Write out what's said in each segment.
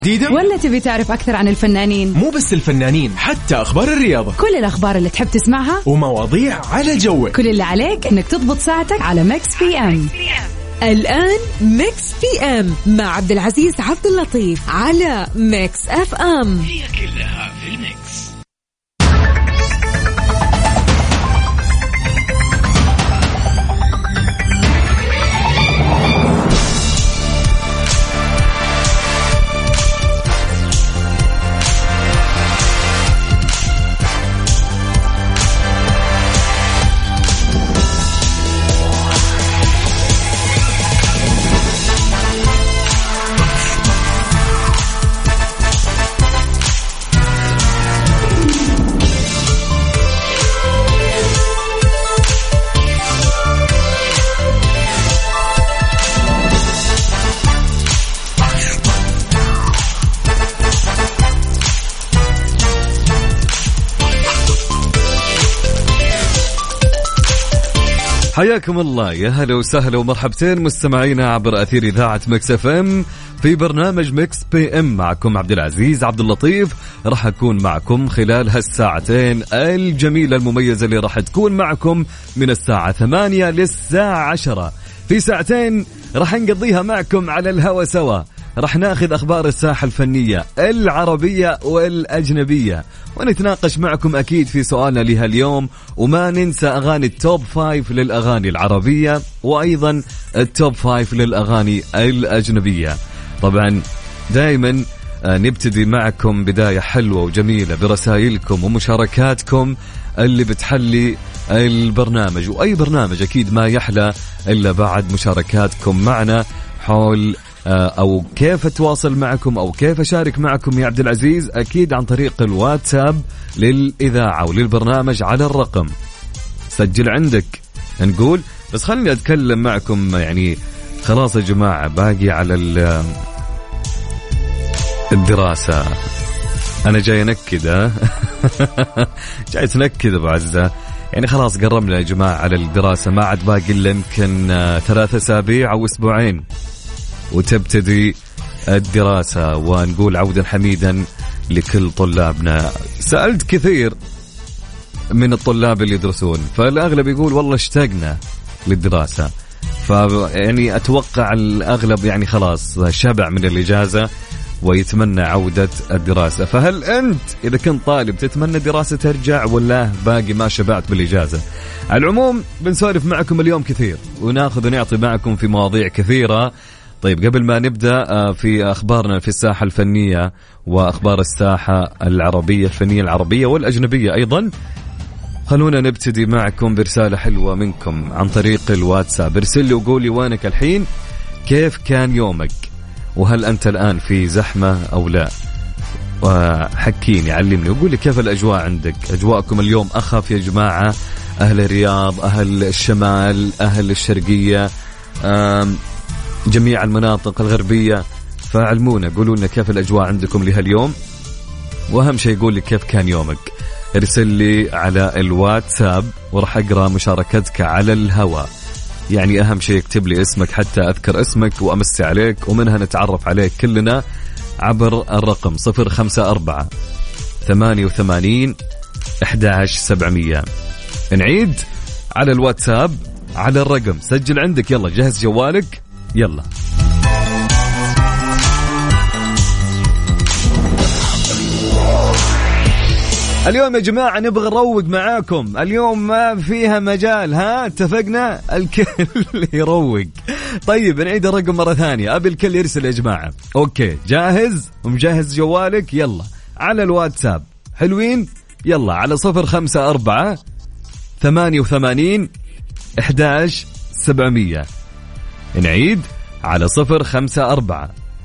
ولا تبي تعرف أكثر عن الفنانين؟ مو بس الفنانين، حتى أخبار الرياضة، كل الأخبار اللي تحب تسمعها ومواضيع على جوك. كل اللي عليك إنك تضبط ساعتك على ميكس بي ام. الآن ميكس بي ام مع عبد العزيز عبد اللطيف على ميكس اف ام. هي كلها في الميكس. حياكم الله، يا هلا وسهلا ومرحبتين مستمعينا عبر أثير إذاعة ميكس اف ام في برنامج ميكس بي ام. معكم عبد العزيز عبد اللطيف، راح أكون معكم خلال هالساعتين الجميلة المميزة اللي راح تكون معكم من الساعة 8 للساعة 10. في ساعتين راح نقضيها معكم على الهوا سوا. راح ناخذ أخبار الساحة الفنية العربية والأجنبية، ونتناقش معكم أكيد في سؤالنا لها اليوم، وما ننسى أغاني التوب 5 للأغاني العربية وأيضا التوب 5 للأغاني الأجنبية. طبعا دائما نبتدي معكم بداية حلوة وجميلة برسائلكم ومشاركاتكم اللي بتحلي البرنامج، وأي برنامج أكيد ما يحلى إلا بعد مشاركاتكم معنا حول أو كيف أتواصل معكم أو كيف أشارك معكم يا عبد العزيز. أكيد عن طريق الواتساب للإذاعة وللبرنامج على الرقم، سجل عندك نقول. بس خلني أتكلم معكم، يعني خلاص يا جماعة باقي على الدراسة. أنا جاي نكد جاي تنكد أبو عزة، يعني خلاص قربنا يا جماعة على الدراسة، ما عاد باقي إلا يمكن 3 أسابيع أو أسبوعين وتبتدي الدراسة. ونقول عودا حميدا لكل طلابنا. سألت كثير من الطلاب اللي يدرسون، فالأغلب يقول والله اشتقنا للدراسة، فيعني أتوقع الأغلب يعني خلاص شبع من الإجازة ويتمنى عودة الدراسة. فهل أنت إذا كنت طالب تتمنى دراسة ترجع ولا باقي ما شبعت بالإجازة؟ على العموم بنسولف معكم اليوم كثير وناخذ ونعطي معكم في مواضيع كثيرة. طيب قبل ما نبدأ في أخبارنا في الساحة الفنية وأخبار الساحة العربية الفنية العربية والأجنبية أيضا، خلونا نبتدي معكم برسالة حلوة منكم عن طريق الواتساب. ارسل لي وقولي وينك الحين، كيف كان يومك، وهل أنت الآن في زحمة أو لا، وحكيني علمني وقولي كيف الأجواء عندك. أجواءكم اليوم أخف يا جماعة، أهل الرياض، أهل الشمال، أهل الشرقية، جميع المناطق الغربية، فعلمونا قولوا لنا كيف الأجواء عندكم لهاليوم، وأهم شيء يقول لي كيف كان يومك. ارسل لي على الواتساب وراح أقرأ مشاركتك على الهواء. يعني أهم شيء اكتب لي اسمك حتى أذكر اسمك وأمسي عليك، ومنها نتعرف عليك كلنا عبر الرقم 054 88 11700. نعيد على الواتساب على الرقم، سجل عندك، يلا جهز جوالك، يلا. اليوم يا جماعة نبغى نروق معاكم، اليوم ما فيها مجال، ها اتفقنا؟ الكل يروق. طيب نعيد الرقم مرة ثانية، أبي الكل يرسل يا جماعة. أوكي جاهز ومجهز جوالك؟ يلا على الواتساب، حلوين؟ يلا على 054 88 11700. نعيد على 054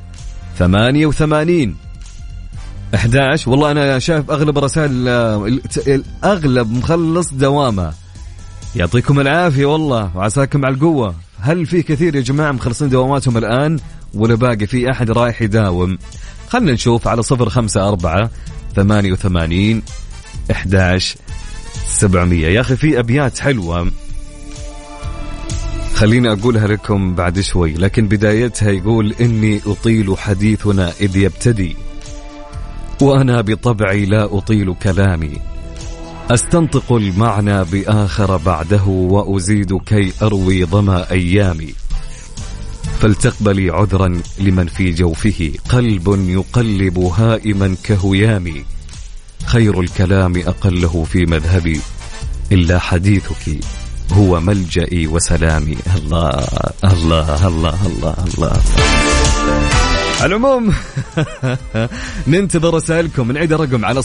88 11. والله أنا شايف أغلب الرسائل الأغلب مخلص دوامة، يعطيكم العافية والله وعساكم على القوة. هل في كثير يا جماعة مخلصين دواماتهم الآن ولا باقي في أحد رايح يداوم؟ خلنا نشوف على 054 88 11700. يا أخي في أبيات حلوة خليني أقولها لكم بعد شوي، لكن بدايتها يقول إني أطيل حديثنا إذ يبتدي، وأنا بطبعي لا أطيل كلامي، أستنطق المعنى بآخر بعده وأزيد كي أروي ظما أيامي، فلتقبلي عذرا لمن في جوفه قلب يقلب هائما كهيامي، خير الكلام أقله في مذهبي إلا حديثك هو ملجئي وسلامي. الله الله الله الله الله. على العموم ننتظر رسائلكم، نعيد الرقم على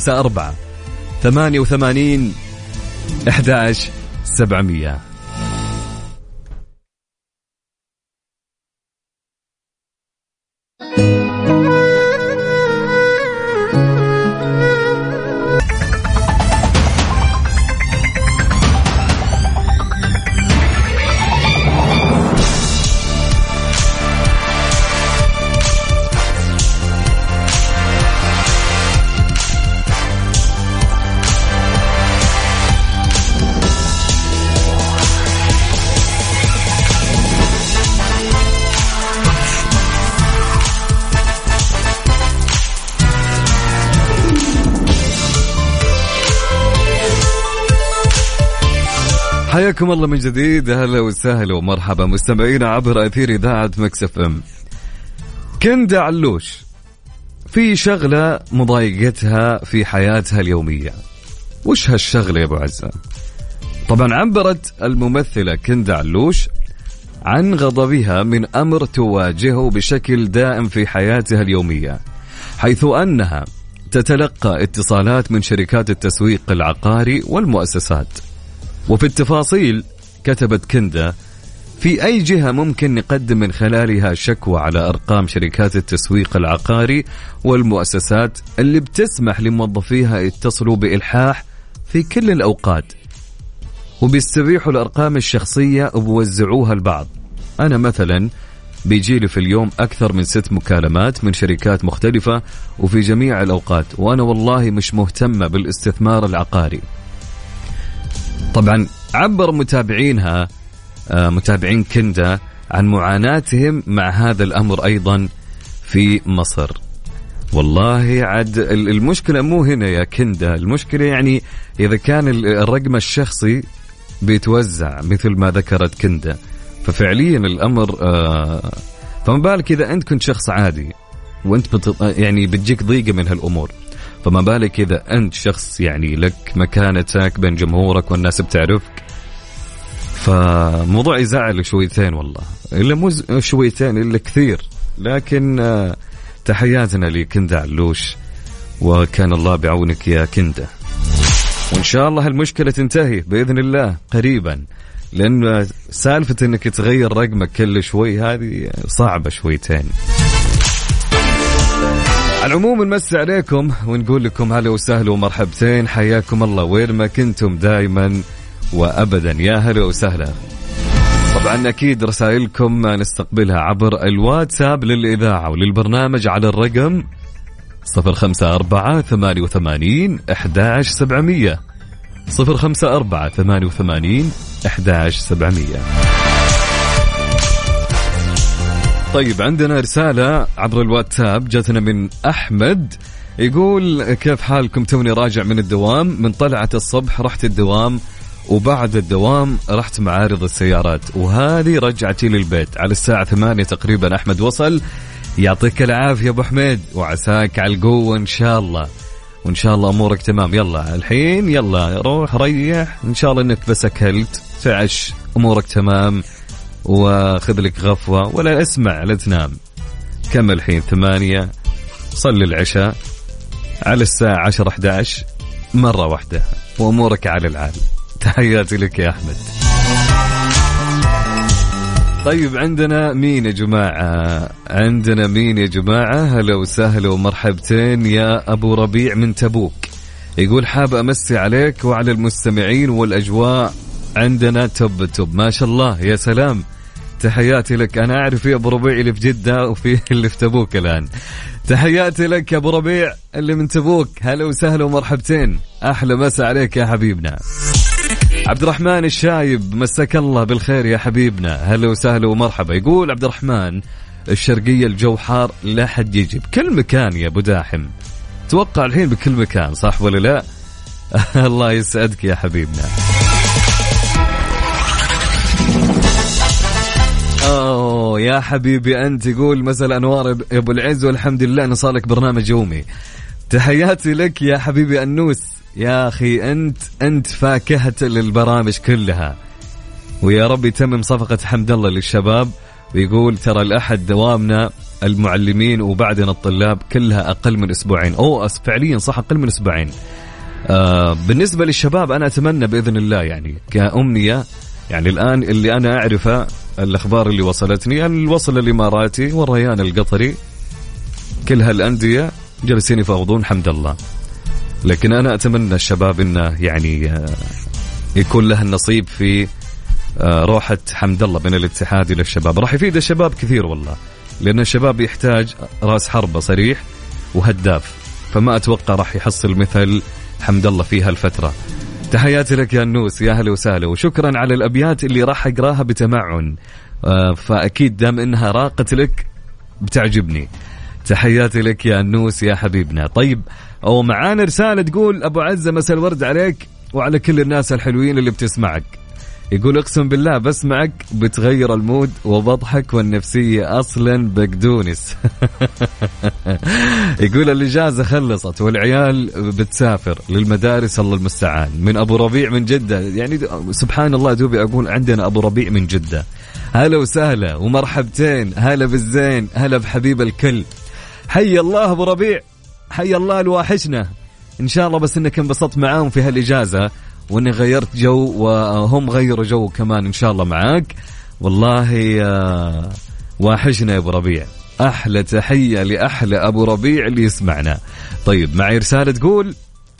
054-88-11-700. حياكم الله من جديد، أهلا وسهلا ومرحبا مستمعينا عبر أثير إذاعة مكس اف ام. كندا علوش في شغلة مضايقتها في حياتها اليومية. وش هالشغلة يا أبو عزة؟ طبعا عبرت الممثلة كندا علوش عن غضبها من أمر تواجهه بشكل دائم في حياتها اليومية، حيث أنها تتلقى اتصالات من شركات التسويق العقاري والمؤسسات. وفي التفاصيل كتبت كندا: في أي جهة ممكن نقدم من خلالها شكوى على أرقام شركات التسويق العقاري والمؤسسات اللي بتسمح لموظفيها يتصلوا بإلحاح في كل الأوقات، وبيستبيحوا الأرقام الشخصية وبوزعوها البعض. أنا مثلا بيجيلي في اليوم أكثر من 6 مكالمات من شركات مختلفة وفي جميع الأوقات، وأنا والله مش مهتمة بالاستثمار العقاري. طبعا عبر متابعينها متابعين كندا عن معاناتهم مع هذا الأمر أيضا في مصر. والله عد المشكلة مو هنا يا كندا، المشكلة يعني إذا كان الرقم الشخصي بيتوزع مثل ما ذكرت كندا، ففعليا الأمر فما بالك إذا أنت كنت شخص عادي وأنت يعني بتجيك ضيقة من هالأمور، فما بالك إذا أنت شخص يعني لك مكانتك بين جمهورك والناس بتعرفك. فموضوع يزعل شويتين والله، إلا مو شويتين إلا كثير. لكن تحياتنا لكندا علوش، وكان الله بعونك يا كندا، وإن شاء الله المشكلة تنتهي بإذن الله قريبا، لأن سالفة أنك تغير رقمك كل شوي هذه صعبة شويتين. على العموم نمسي عليكم ونقول لكم هلا وسهلا ومرحبتين، حياكم الله وين ما كنتم دائما وأبدا، يا هلا وسهلا. طبعا أكيد رسائلكم نستقبلها عبر الواتساب للإذاعة وللبرنامج على الرقم 054-88-11-700 054-88-11-700. طيب عندنا رسالة عبر الواتساب جاتنا من أحمد، يقول كيف حالكم؟ توني راجع من الدوام، من طلعة الصبح رحت الدوام وبعد الدوام رحت معارض السيارات، وهذه رجعتي للبيت على الساعة 8 تقريبا. أحمد وصل، يعطيك العافية أبو حميد وعساك على القوة إن شاء الله، وإن شاء الله أمورك تمام. يلا الحين يلا روح ريح، إن شاء الله إنك بس أكلت تعش أمورك تمام، وخذ لك غفوة ولا اسمع لا تنام. كم الحين 8، صلي العشاء على الساعة 10-11 مرة واحدة وأمورك على العال. تحياتي لك يا أحمد. طيب عندنا مين يا جماعة؟ عندنا مين يا جماعة؟ هلا وسهلا ومرحبتين يا أبو ربيع من تبوك، يقول حاب أمسي عليك وعلى المستمعين، والأجواء عندنا توب ما شاء الله. يا سلام، تحياتي لك. أنا أعرف يا أبو ربيع اللي في جدة وفي اللي في تبوك الآن. تحياتي لك يا أبو ربيع اللي من تبوك، هلا وسهلا ومرحبتين، أحلى مسا عليك يا حبيبنا. عبد الرحمن الشايب مساك الله بالخير يا حبيبنا، هلا وسهلا ومرحبا. يقول عبد الرحمن الشرقية الجو حار لا حد يجي بكل مكان يا أبو داحم. توقع الحين بكل مكان صح ولا لا؟ الله يسعدك يا حبيبنا. أوه يا حبيبي أنت. يقول مساء الأنوار يا أبو العز والحمد لله أن صار برنامج يومي. تحياتي لك يا حبيبي أنوس. يا أخي أنت فاكهة للبرامج كلها، ويا رب يتمم صفقة حمد الله للشباب. ويقول ترى الأحد دوامنا المعلمين وبعدنا الطلاب كلها أقل من أسبوعين. فعليا صح أقل من أسبوعين. بالنسبة للشباب أنا أتمنى بإذن الله يعني كأمنية، يعني الآن اللي أنا أعرفه الأخبار اللي وصلتني الوصل الإماراتي والريان القطري كل هالأندية جالسين يفاوضون حمد الله، لكن أنا أتمنى الشباب إنه يعني يكون له النصيب في روحة حمد الله من الاتحاد إلى الشباب. راح يفيد الشباب كثير والله، لأن الشباب يحتاج رأس حربة صريح وهداف، فما أتوقع راح يحصل مثل حمد الله في هالفترة. تحياتي لك يا النوس، يا هلا وسهلا، وشكرا على الأبيات اللي راح أقراها بتمعن، فأكيد دام إنها راقت لك بتعجبني. تحياتي لك يا النوس يا حبيبنا. طيب أو معانا رسالة تقول أبو عزة مساء الورد عليك وعلى كل الناس الحلوين اللي بتسمعك. يقول اقسم بالله بسمعك بتغير المود وبضحك والنفسية أصلا بقدونس. يقول الإجازة خلصت والعيال بتسافر للمدارس، الله المستعان. من أبو ربيع من جدة، يعني سبحان الله دوبي أقول عندنا أبو ربيع من جدة. هلا وسهلا ومرحبتين، هلا بالزين، هلا بحبيب الكل. حي الله أبو ربيع، حي الله الواحشنا. إن شاء الله بس إنك انبسطت معاهم في هالإجازة وإني غيرت جو وهم غيروا جو كمان إن شاء الله معاك. والله واحشنا يا أبو ربيع. أحلى تحية لأحلى أبو ربيع اللي يسمعنا. طيب معي رسالة تقول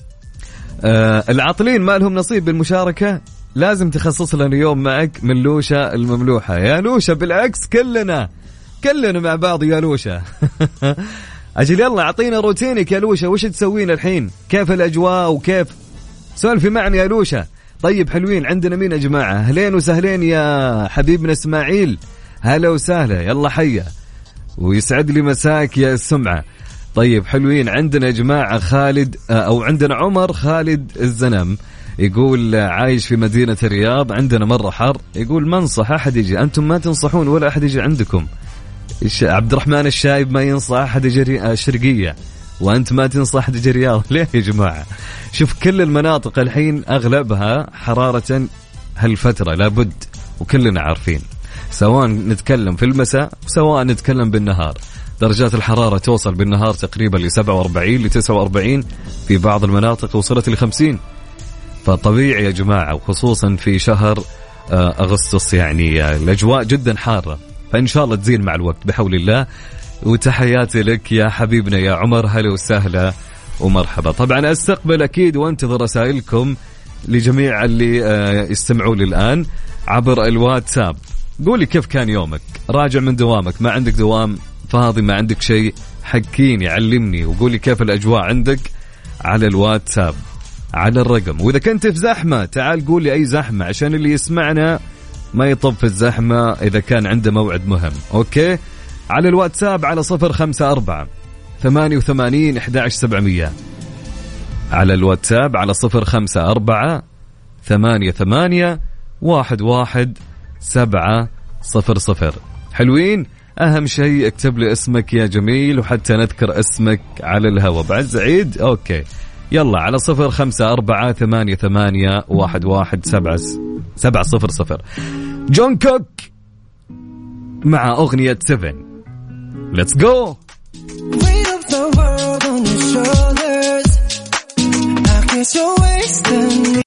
العاطلين ما لهم نصيب بالمشاركة، لازم تخصص لنا يوم معك من لوشة المملوحة. يا لوشة بالعكس كلنا مع بعض يا لوشة. أجل يلا أعطينا روتينك يا لوشة، وش تسوين الحين؟ كيف الأجواء وكيف؟ سولفي معنا يا لوشة. طيب حلوين، عندنا مين يا جماعة؟ أهلين وسهلين يا حبيبنا إسماعيل، هلا وسهلا، يلا حيا ويسعد لي مساك يا السمعة. طيب حلوين، عندنا يا جماعة خالد أو عندنا عمر خالد الزنم، يقول عايش في مدينة الرياض، عندنا مرة حر، يقول ما انصح أحد يجي، أنتم ما تنصحون ولا أحد يجي عندكم. عبد الرحمن الشايب ما ينصح أحد يجي شرقية، وأنت ما تنصح تجي رياض. ليه يا جماعة؟ شوف كل المناطق الحين أغلبها حرارة هالفترة لابد، وكلنا عارفين، سواء نتكلم في المساء سواء نتكلم بالنهار، درجات الحرارة توصل بالنهار تقريبا ل 47 ل 49، في بعض المناطق وصلت ل 50. فطبيعي يا جماعة، وخصوصا في شهر أغسطس يعني الأجواء جدا حارة، فإن شاء الله تزين مع الوقت بحول الله. وتحياتي لك يا حبيبنا يا عمر، هلا وسهلا ومرحبا. طبعا استقبل أكيد وانتظر رسائلكم لجميع اللي يستمعوا لي الآن عبر الواتساب. قولي كيف كان يومك، راجع من دوامك، ما عندك دوام، فاضي، ما عندك شيء، حكيني علمني وقولي كيف الأجواء عندك على الواتساب على الرقم. وإذا كنت في زحمة تعال قولي أي زحمة عشان اللي يسمعنا ما يطب في الزحمة إذا كان عنده موعد مهم. أوكي، على الواتساب على 054 88 11700، على الواتساب على 054 88 11700. حلوين، أهم شيء اكتب لي اسمك يا جميل وحتى نذكر اسمك على الهواء. بعد عيد أوكي، يلا على 054 88 11700. جون كوك مع أغنية 7. Let's go. Weight of the world on your shoulders. I guess you're wasting me.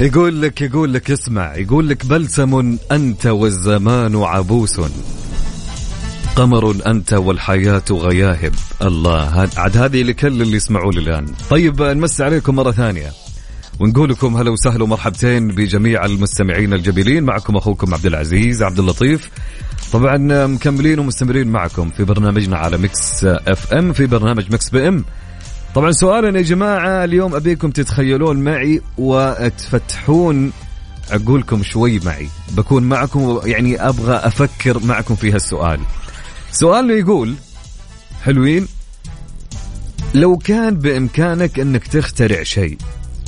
يقول لك اسمع، يقول لك بلسم أنت والزمان عبوس، قمر أنت والحياة غياهب. الله، عاد هذه لكل اللي يسمعوا لي الآن. طيب نمسي عليكم مرة ثانية ونقول لكم هلا وسهلا ومرحبتين بجميع المستمعين الجميلين. معكم أخوكم عبد العزيز عبد اللطيف، طبعا مكملين ومستمرين معكم في برنامجنا على ميكس اف ام، في برنامج ميكس بي ام. طبعا سؤالنا يا جماعة اليوم أبيكم تتخيلون معي وتفتحون عقولكم شوي معي، بكون معكم يعني أبغى أفكر معكم في هالسؤال. سؤالنا يقول حلوين، لو كان بإمكانك أنك تخترع شيء،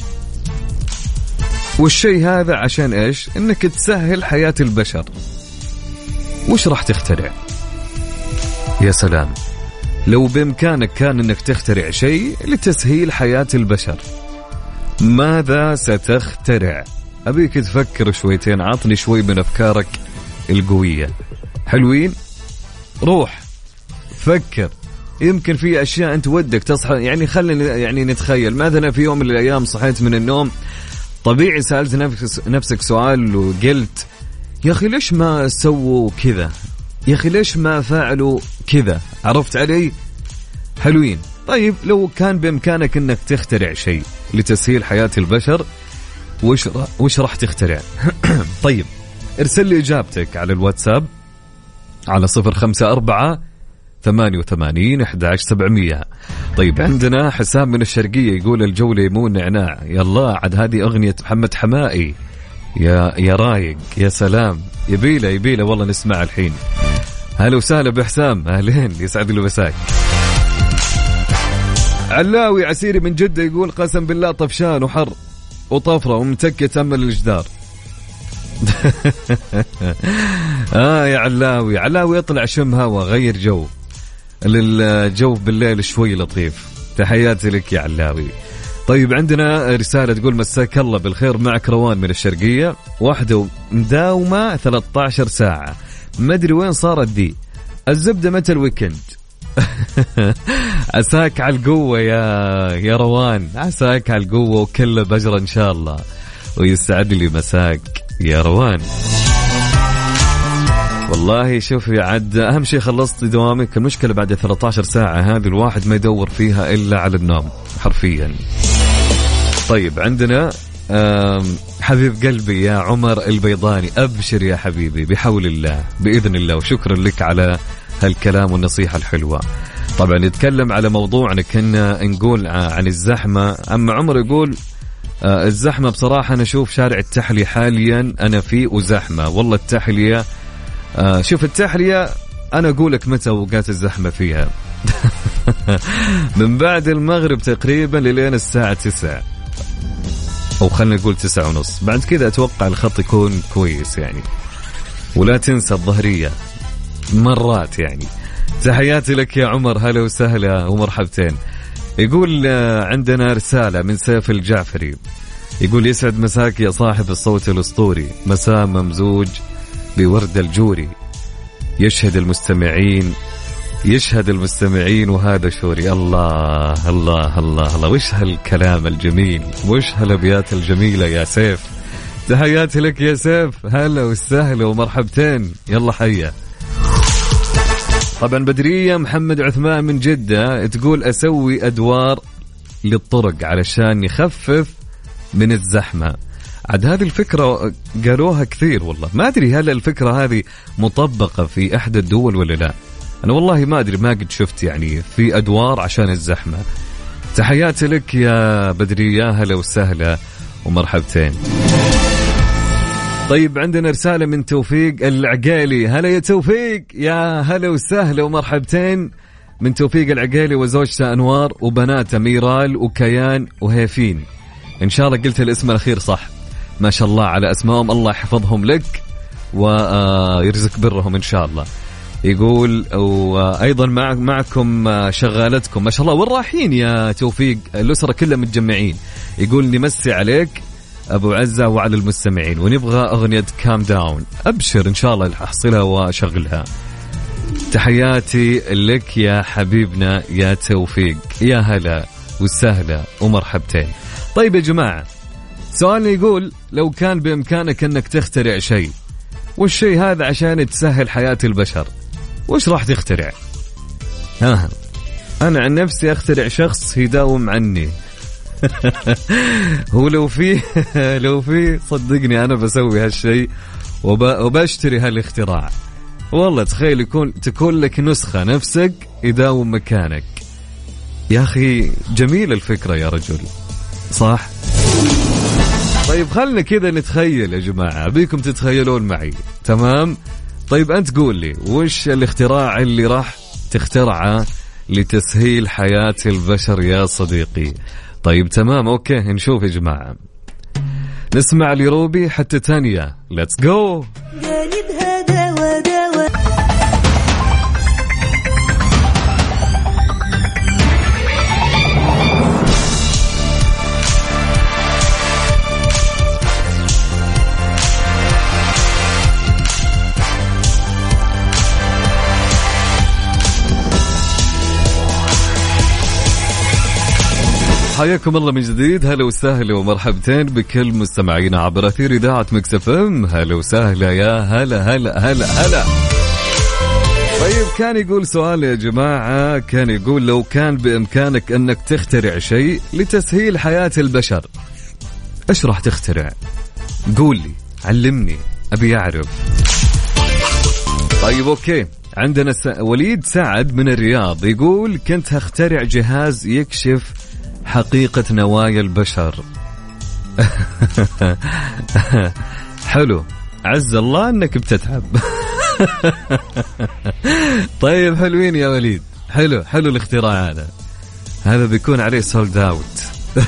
والشيء هذا عشان إيش؟ أنك تسهل حياة البشر، وش راح تخترع؟ يا سلام، لو بإمكانك كان أنك تخترع شيء لتسهيل حياة البشر، ماذا ستخترع؟ أبيك تفكر شويتين، عطني شوي من أفكارك القوية. حلوين؟ روح فكر، يمكن في أشياء أنت ودك تصحى، يعني خلينا يعني نتخيل مثلا في يوم من الأيام صحيت من النوم، طبيعي سألت نفسك سؤال وقلت يا أخي ليش ما سووا كذا، يا أخي ليش ما فعلوا كذا، عرفت علي؟ حلوين. طيب لو كان بإمكانك أنك تخترع شيء لتسهيل حياة البشر، وش راح تخترع؟ طيب ارسل لي إجابتك على الواتساب على 054-88-11-700. طيب عندنا حسام من الشرقية يقول الجو ليمون نعناع. يلا عاد هذه أغنية محمد حمائي يا رايق، يا سلام، يبيله والله نسمع الحين. هلا وسهلا بحسام، أهلين، يسعد له مساك. علاوي عسيري من جدة يقول قسم بالله طفشان وحر وطفرة ومتكة تأمل الجدار. يا علاوي اطلع شم هوا، غير جو، الجو بالليل شوي لطيف. تحياتي لك يا علاوي. طيب عندنا رسالة تقول مساك الله بالخير، معك روان من الشرقية، واحدة مداومة 13 ساعة، ما أدري وين صارت دي الزبدة، متى الويكند؟ عساك على القوة يا روان، عساك على القوة وكل بجرة إن شاء الله، ويسعد لي مساك يا روان. والله شوفي عاد أهم شيء خلصت دوامك. المشكلة بعد 13 ساعة هذه الواحد ما يدور فيها إلا على النوم حرفيا. طيب عندنا حبيب قلبي يا عمر البيضاني، أبشر يا حبيبي بحول الله بإذن الله، وشكرا لك على هالكلام والنصيحة الحلوة. طبعا نتكلم على موضوعنا، كنا نقول عن الزحمة. أما عمر يقول الزحمة بصراحة أنا أشوف شارع التحلية حاليا أنا فيه وزحمة والله. التحلية شوف التحلية أنا أقولك متى أوقات الزحمة فيها من بعد المغرب تقريبا للين الساعة 9 أو خلنا نقول 9:30، بعد كذا أتوقع الخط يكون كويس يعني. ولا تنسى الظهرية مرات يعني. تحياتي لك يا عمر، هلا وسهلا ومرحبتين. يقول عندنا رسالة من سيف الجعفري يقول يسعد مساك يا صاحب الصوت الأسطوري، مساء ممزوج بورد الجوري، يشهد المستمعين وهذا شوري. الله الله الله الله، وش هالكلام الجميل، وش هالأبيات الجميلة يا سيف. تحياتي لك يا سيف، هلا وسهلا ومرحبتين، يلا حيا. طبعا بدرية محمد عثمان من جدة تقول أسوي أدوار للطرق علشان يخفف من الزحمة. عاد هذه الفكرة قالوها كثير والله، ما أدري هل الفكرة هذه مطبقة في إحدى الدول ولا لا، أنا والله ما أدري، ما قد شفت يعني في أدوار عشان الزحمة. تحياتي لك يا بدرية، هلا وسهلا ومرحبتين. طيب عندنا رسالة من توفيق العقالي، هلا يا توفيق، يا هلا وسهلا ومرحبتين من توفيق العقالي وزوجته أنوار وبناته ميرال وكيان وهيفين. إن شاء الله قلت الاسم الأخير صح، ما شاء الله على أسمائهم، الله يحفظهم لك ويرزق برهم إن شاء الله. يقول وأيضا معكم شغالتكم ما شاء الله، وين رايحين يا توفيق؟ الأسرة كلها متجمعين. يقول نمسي عليك أبو عزة وعلى المستمعين، ونبغى أغنية كام داون. أبشر إن شاء الله أحصلها وأشغلها. تحياتي لك يا حبيبنا يا توفيق، يا هلا وسهلا ومرحبتين. طيب يا جماعة سؤال يقول لو كان بإمكانك أنك تخترع شيء، والشيء هذا عشان تسهل حياة البشر، وش راح تخترع؟ أنا عن نفسي أخترع شخص يداوم عني. هو لو في صدقني أنا بسوي هالشيء وبشتري هالاختراع. والله تخيل تكون لك نسخة نفسك يداوم مكانك. يا أخي جميل الفكرة يا رجل، صح؟ طيب خلنا كذا نتخيل يا جماعة، أبيكم تتخيلون معي، تمام؟ طيب أنت قول لي وش الاختراع اللي راح تخترعه لتسهيل حياة البشر يا صديقي؟ طيب تمام، أوكي نشوف يا جماعة. نسمع لروبي حتى تانية. Let's go. حياكم الله من جديد، هلا وسهلا ومرحبتين بكل مستمعينا عبر أثير إذاعة ميكس اف ام. هلا وسهلا، يا هلا هلا هلا هلا. طيب كان يقول سؤال يا جماعة، كان يقول لو كان بإمكانك أنك تخترع شيء لتسهيل حياة البشر، إيش راح تخترع؟ قول لي، علمني، أبي أعرف. طيب أوكي، عندنا وليد سعد من الرياض يقول كنت هخترع جهاز يكشف حقيقة نوايا البشر. حلو، عز الله أنك بتتعب. طيب حلوين يا وليد، حلو الاختراع هذا بيكون عليه سولد اوت.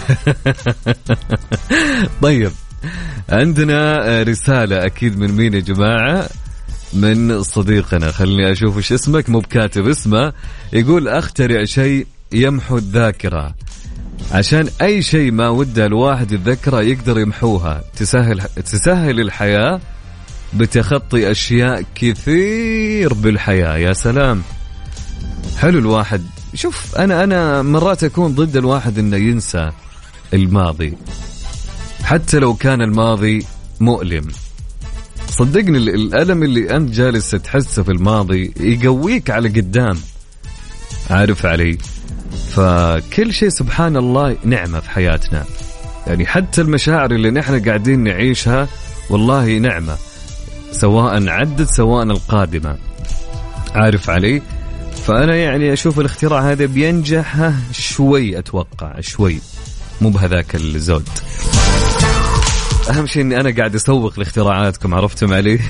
طيب عندنا رسالة أكيد من مين يا جماعة؟ من صديقنا، خليني أشوف وش اسمك، مو بكاتب اسمه. يقول أخترع شيء يمحو الذاكرة، عشان أي شيء ما وده الواحد يتذكره يقدر يمحوها، تسهل الحياة بتخطي أشياء كثير بالحياة. يا سلام، حلو الواحد. شوف أنا مرات أكون ضد الواحد إنه ينسى الماضي، حتى لو كان الماضي مؤلم. صدقني الألم اللي أنت جالس تحسه في الماضي يقويك على قدام، عارف علي؟ فكل شيء سبحان الله نعمة في حياتنا، يعني حتى المشاعر اللي نحن قاعدين نعيشها والله نعمة، سواء عدت سواء القادمة، عارف علي؟ فأنا يعني أشوف الاختراع هذا بينجح شوي، أتوقع شوي، مو بهذاك الزود. أهم شيء أني أنا قاعد أسوق لاختراعاتكم، عرفتم علي؟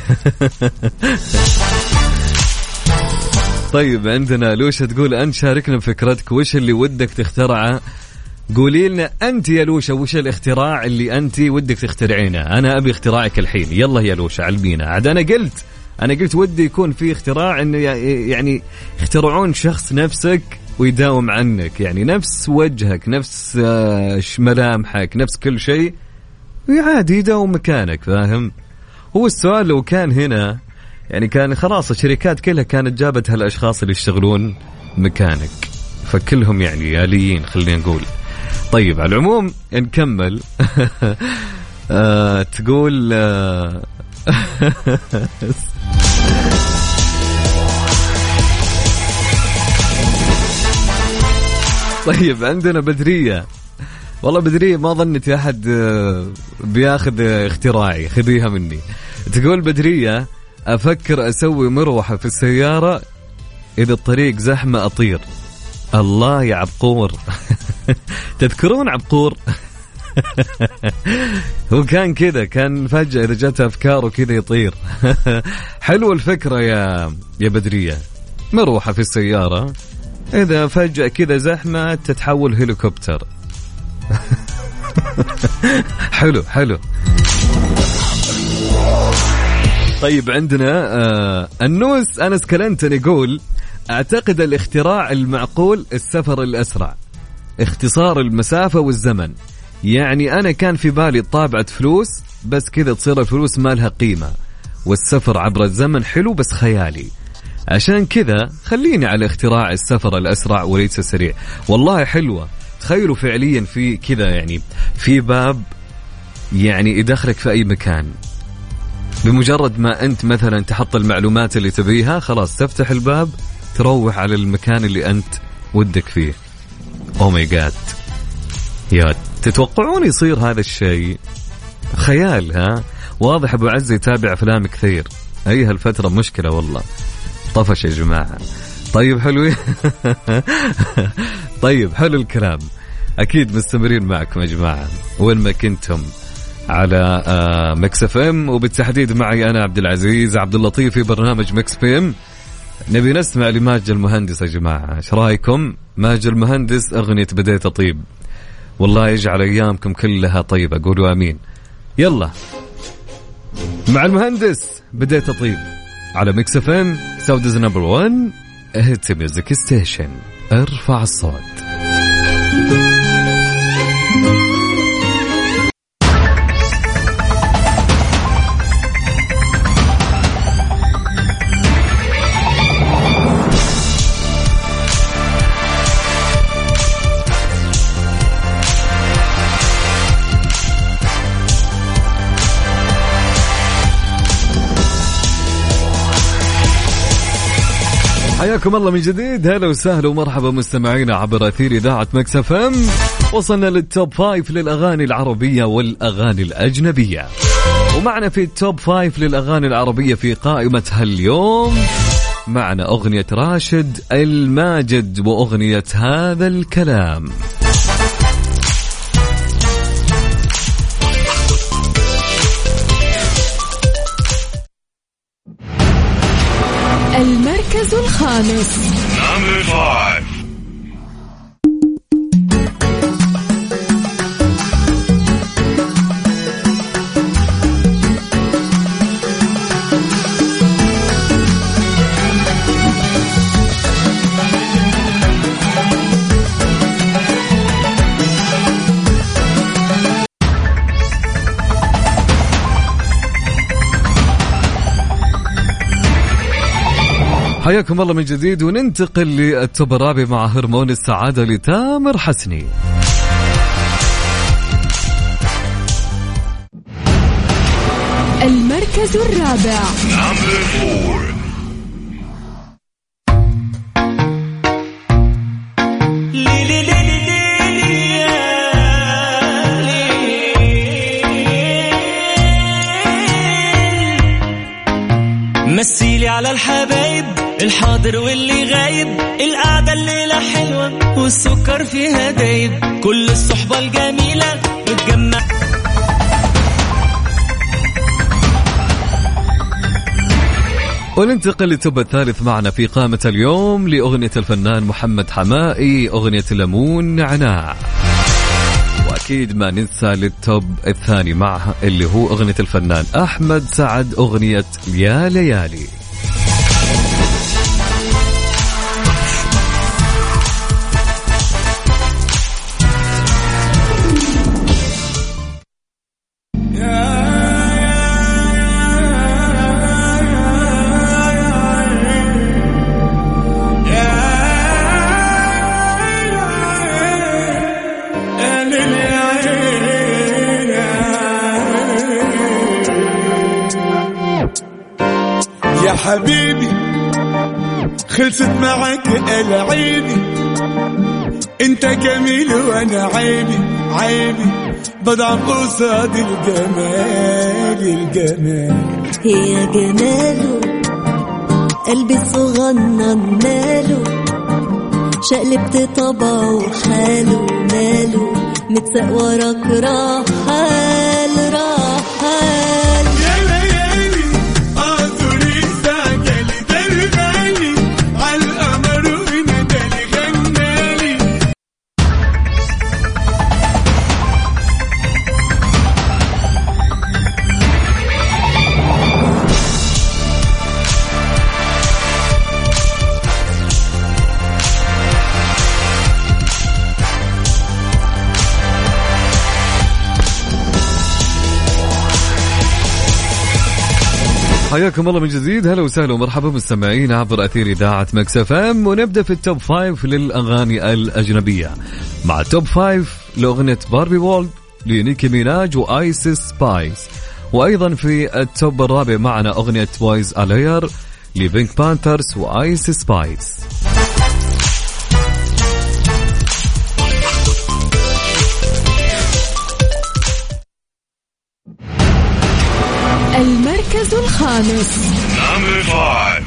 طيب عندنا لوشة تقول أنت شاركنا بفكرتك، وش اللي ودك تخترعه؟ قولي لنا أنت يا لوشة وش الاختراع اللي أنت ودك تخترعينه. أنا أبي اختراعك الحين، يلا يا لوشة علمينا. عاد أنا قلت ودي يكون في اختراع إنه يعني يخترعون شخص نفسك ويداوم عنك، يعني نفس وجهك، نفس ملامحك، نفس كل شيء، وعادي يداوم مكانك، فاهم؟ هو السؤال لو كان هنا يعني كان خلاص الشركات كلها كانت جابت هالأشخاص اللي يشتغلون مكانك، فكلهم يعني آليين خلينا نقول. طيب على العموم نكمل. تقول طيب عندنا بدرية، والله بدرية ما ظنت أحد بياخذ اختراعي، خذيها مني. تقول بدرية أفكر أسوي مروحة في السيارة إذا الطريق زحمة أطير. الله يا عبقور. تذكرون عبقور؟ هو كان كذا، كان فجأة إذا جت أفكاره كذا يطير. حلوة الفكرة يا بدرية، مروحة في السيارة إذا فجأة كذا زحمة تتحول هليكوبتر. حلو. طيب عندنا النوس أنس كلنتن يقول أعتقد الاختراع المعقول السفر الأسرع، اختصار المسافة والزمن. يعني أنا كان في بالي طابعة فلوس بس كذا تصير الفلوس ما لها قيمة، والسفر عبر الزمن حلو بس خيالي، عشان كذا خليني على اختراع السفر الأسرع وليس السريع. والله حلوة، تخيلوا فعليا في كذا يعني في باب يعني يدخلك في أي مكان. بمجرد ما أنت مثلا تحط المعلومات اللي تبيها خلاص تفتح الباب تروح على المكان اللي أنت ودك فيه. أوه ماي جاد، يا تتوقعون يصير هذا الشيء؟ خيال. ها واضح أبو عز يتابع أفلام كثير، أي هالفترة مشكلة والله، طفش يا جماعة. طيب حلوين. طيب حلو الكلام، أكيد مستمرين معكم يا جماعة وين ما كنتم على ميكس اف ام، وبالتحديد معي أنا عبد العزيز عبد اللطيف في برنامج ميكس بي ام. نبي نسمع لماجد المهندس يا جماعة، ايش رايكم؟ ماجد المهندس أغنية بديت أطيب، والله يجعل أيامكم كلها طيبة، قولوا آمين. يلا مع المهندس بديت أطيب على ميكس اف ام، سعوديز نمبر 1 هيت ميوزك ستيشن. ارفع الصوت. حياكم الله من جديد، هلا وسهلا ومرحبا مستمعينا عبر أثير إذاعة ميكس اف ام. وصلنا للتوب 5 للأغاني العربية والأغاني الأجنبية، ومعنا في التوب 5 للأغاني العربية في قائمة هاليوم معنا أغنية راشد الماجد وأغنية هذا الكلام. المركز الخامس. حياكم الله من جديد، وننتقل للتوب الرابع مع هرمون السعادة لتامر حسني. المركز الرابع. مسيلي على الحبايب الحاضر واللي غايب، القعدة الليلة حلوة والسكر فيها دايب، كل الصحبة الجميلة بتجمع. وننتقل للتوب الثالث معنا في قائمة اليوم لأغنية الفنان محمد حمائي، أغنية ليمون نعناع. وأكيد ما ننسى للتوب الثاني معها اللي هو أغنية الفنان أحمد سعد، أغنية يا ليالي. يا حبيبي خلصت معك العيبي، انت جميل وانا عيبي عيبي، بضعف قصاد الجمال الجمال. يا جماله قلبي الصغنن ماله، شقلبت طبعه وحاله ماله، متساق وراك رحال رحال. يا ليالي اعذري استعجلي دربالي عالقمر وندالي غنالي. حياكم الله من جديد، هلا وسهلا ومرحبا مستمعين عبر أثير إذاعة ميكس اف ام. ونبدأ في التوب 5 للأغاني الأجنبية مع توب 5 لأغنية باربي وولد، لنيكي ميناج وآيس سبايس. وأيضا في التوب الرابع معنا أغنية بويز ألاير لبينك بانثرز وآيس سبايس. المركز الخامس. Number 5.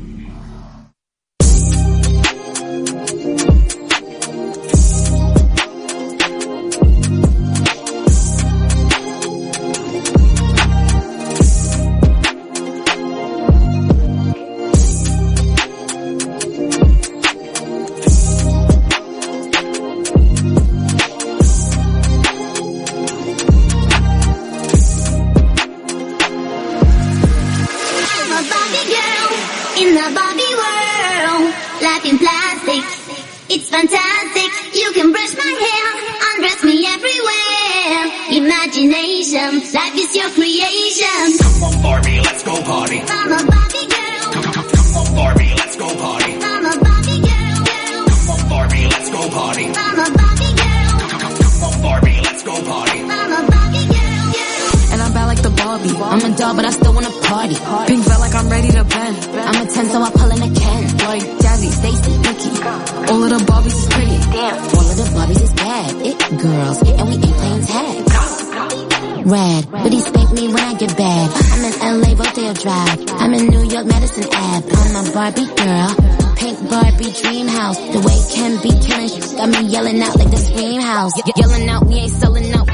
Life is your creation. Come on, Barbie, let's go party. I'm a Barbie girl. Come on, Barbie, let's go party. I'm a Barbie girl. Come on, Barbie, let's go party. I'm a Barbie girl. Come on, Barbie, let's go party. I'm a Barbie girl. And I'm bad like the Barbie. I'm a doll, but I still wanna party. Pink felt like I'm ready to bend. I'm a 10, so I pull in a Ken. Like Jazzy, Stacy, Nikki. All of the Barbies is pretty. Damn. All of the Barbies is bad. It girls, and we ain't playing tag. Rad, but he spank me when I get bad. I'm in LA, Rodeo Drive. I'm in New York, Madison Ave. I'm a Barbie girl, pink Barbie dream house. The way Ken be killing shit got me yelling out like the Scream House. Yelling out, we ain't selling out.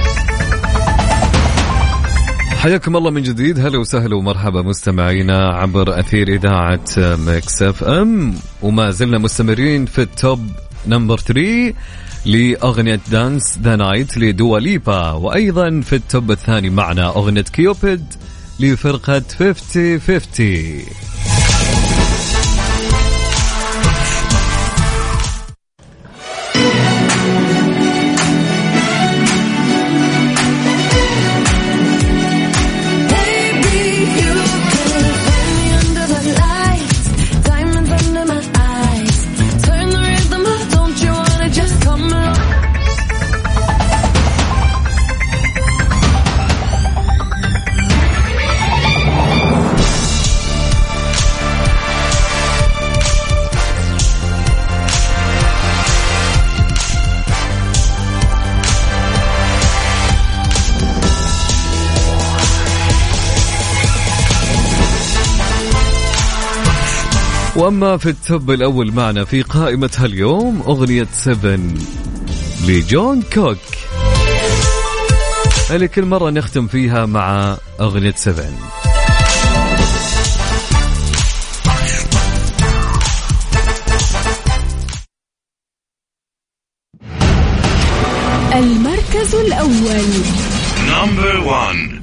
حياكم الله من جديد. هلا وسهلا ومرحبا مستمعينا عبر أثير إذاعة ميكس اف ام، وما زلنا مستمرين في التوب نمبر 3 لأغنية دانس ذا نايت لدوا ليبا. وأيضا في التوب الثاني معنا أغنية كيوبيد لفرقة 50-50. وأما في التوب الأول معنا في قائمة هاليوم أغنية 7 لجون كوك، اللي كل مرة نختم فيها مع أغنية 7. المركز الأول. Number 1.